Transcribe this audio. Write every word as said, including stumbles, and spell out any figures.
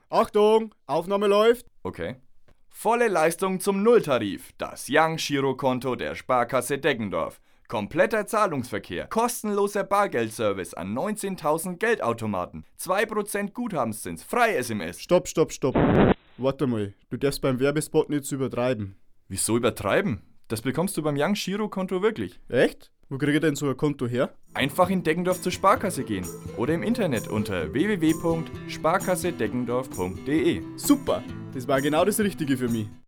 Achtung, Aufnahme läuft. Okay. Volle Leistung zum Nulltarif. Das Young-Girokonto der Sparkasse Deggendorf. Kompletter Zahlungsverkehr. Kostenloser Bargeldservice an neunzehntausend Geldautomaten. zwei Prozent Guthabenszins. Frei S M S. Stopp, stopp, stopp. Warte mal, du darfst beim Werbespot nicht so übertreiben. Wieso übertreiben? Das bekommst du beim Young-Girokonto wirklich. Echt? Wo krieg ich denn so ein Konto her? Einfach in Deggendorf zur Sparkasse gehen. Oder im Internet unter w w w punkt sparkasse deggendorf punkt d e. Super, das war genau das Richtige für mich.